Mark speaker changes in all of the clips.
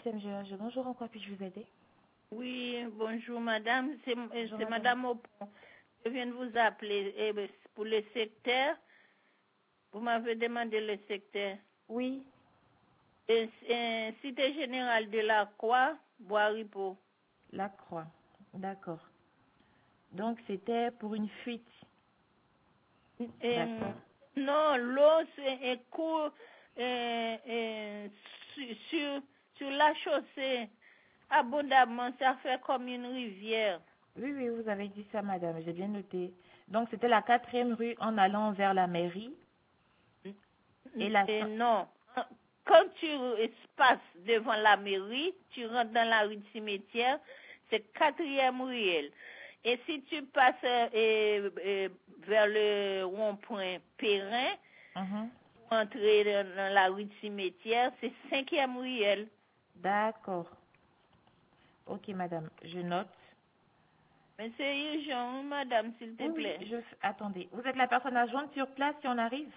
Speaker 1: SMGH. Bonjour, en quoi puis-je vous aider?
Speaker 2: Oui, bonjour madame, c'est
Speaker 1: Bonjour,
Speaker 2: madame Aupon. Je viens de vous appeler pour le secteur. Vous m'avez demandé le secteur.
Speaker 1: Oui,
Speaker 2: Cité générale de la Croix, Bois-Ripeau.
Speaker 1: la Croix. D'accord. Donc, c'était pour une fuite. D'accord.
Speaker 2: Non, l'eau court sur la chaussée. Abondamment, ça fait comme une rivière.
Speaker 1: Oui, oui, vous avez dit ça, madame. J'ai bien noté. Donc, c'était la 4e rue en allant vers la mairie. Et la...
Speaker 2: Non. Quand tu passes devant la mairie, tu rentres dans la rue du cimetière, c'est 4e ruelle. Et si tu passes vers le rond-point Perrin, pour entrer dans la rue du cimetière, c'est 5e ruelle.
Speaker 1: D'accord. Ok, madame, je note.
Speaker 2: Mais c'est urgent, madame, s'il te
Speaker 1: Oui,
Speaker 2: plaît.
Speaker 1: oui, attendez. Vous êtes la personne à joindre sur place si on arrive?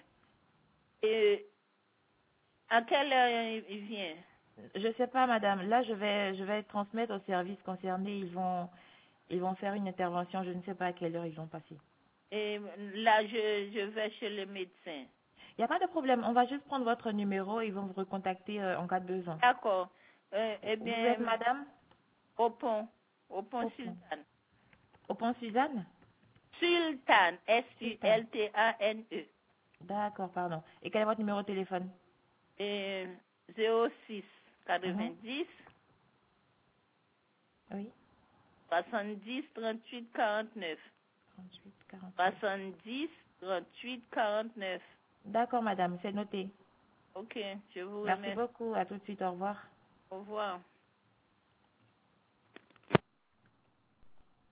Speaker 2: À quelle heure il vient?
Speaker 1: Je sais pas, madame. Là, je vais transmettre aux services concernés. Ils vont faire une intervention. Je ne sais pas à quelle heure ils vont passer.
Speaker 2: Et là, je vais chez le médecin.
Speaker 1: Il n'y a pas de problème. On va juste prendre votre numéro et ils vont vous recontacter en cas de besoin.
Speaker 2: D'accord.
Speaker 1: Vous êtes madame?
Speaker 2: Au pont
Speaker 1: Au
Speaker 2: Sultan.
Speaker 1: pont Suzanne?
Speaker 2: Sultan, S-U-L-T-A-N-E.
Speaker 1: D'accord, pardon. Et quel est votre numéro de téléphone?
Speaker 2: 06 90
Speaker 1: Oui.
Speaker 2: 70 38 49.
Speaker 1: 38, 40.
Speaker 2: 70 38 49.
Speaker 1: D'accord, madame. C'est noté.
Speaker 2: Ok, je vous
Speaker 1: Merci
Speaker 2: remercie.
Speaker 1: beaucoup. À tout de suite. Au revoir.
Speaker 2: Au revoir.